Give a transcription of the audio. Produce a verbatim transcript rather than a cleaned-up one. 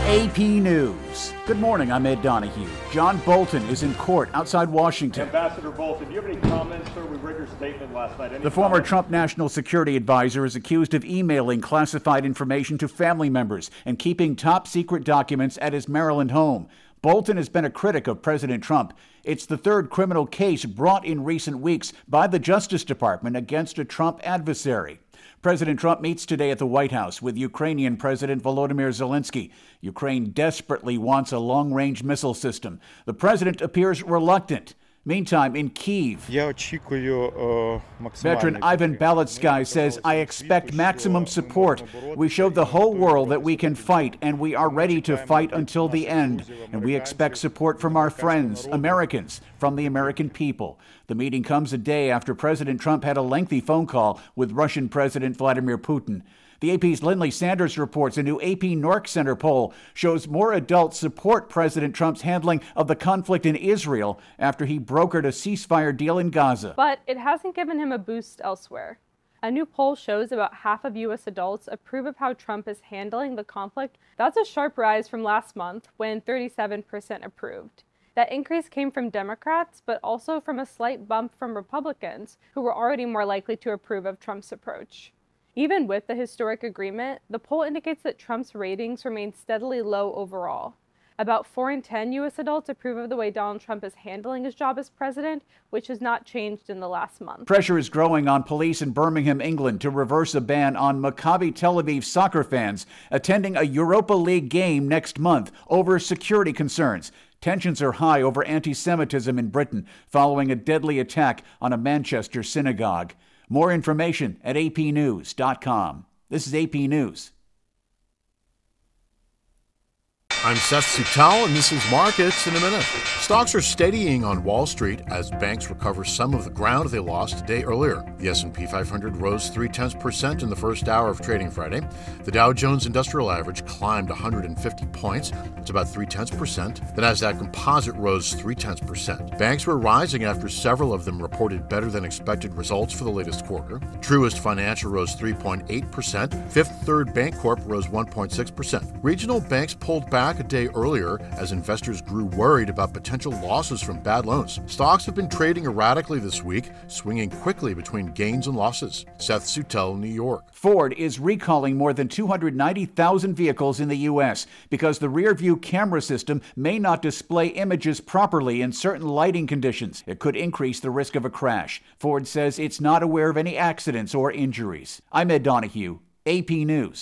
A P News. Good morning, I'm Ed Donahue. John Bolton is in court outside Washington. Ambassador Bolton, do you have any comments, sir? We read your statement last night. Any the former comments? Trump national security advisor is accused of emailing classified information to family members and keeping top secret documents at his Maryland home. Bolton has been a critic of President Trump. It's the third criminal case brought in recent weeks by the Justice Department against a Trump adversary. President Trump meets today at the White House with Ukrainian President Volodymyr Zelensky. Ukraine desperately wants a long-range missile system. The president appears reluctant. Meantime, in Kyiv, veteran Ivan Balitsky says, "I expect maximum support. We showed the whole world that we can fight, and we are ready to fight until the end. And we expect support from our friends, Americans, from the American people." The meeting comes a day after President Trump had a lengthy phone call with Russian President Vladimir Putin. The A P's Lindley Sanders reports a new A P Nork Center poll shows more adults support President Trump's handling of the conflict in Israel after he brokered a ceasefire deal in Gaza. But it hasn't given him a boost elsewhere. A new poll shows about half of U S adults approve of how Trump is handling the conflict. That's a sharp rise from last month when thirty-seven percent approved. That increase came from Democrats, but also from a slight bump from Republicans, who were already more likely to approve of Trump's approach. Even with the historic agreement, the poll indicates that Trump's ratings remain steadily low overall. About four in ten U S adults approve of the way Donald Trump is handling his job as president, which has not changed in the last month. Pressure is growing on police in Birmingham, England, to reverse a ban on Maccabi Tel Aviv soccer fans attending a Europa League game next month over security concerns. Tensions are high over anti-Semitism in Britain following a deadly attack on a Manchester synagogue. More information at A P news dot com. This is A P News. I'm Seth Sutal, and this is Markets in a Minute. Stocks are steadying on Wall Street as banks recover some of the ground they lost a day earlier. The S and P five hundred rose three-tenths percent in the first hour of trading Friday. The Dow Jones Industrial Average climbed one hundred fifty points. It's about three-tenths percent. The Nasdaq Composite rose three-tenths percent. Banks were rising after several of them reported better-than-expected results for the latest quarter. Truist Financial rose three point eight percent. Fifth Third Bancorp rose one point six percent. Regional banks pulled back a day earlier as investors grew worried about potential losses from bad loans. Stocks have been trading erratically this week, swinging quickly between gains and losses. Seth Sutel, New York. Ford is recalling more than two hundred ninety thousand vehicles in the U S because the rear-view camera system may not display images properly in certain lighting conditions. It could increase the risk of a crash. Ford says it's not aware of any accidents or injuries. I'm Ed Donahue, A P News.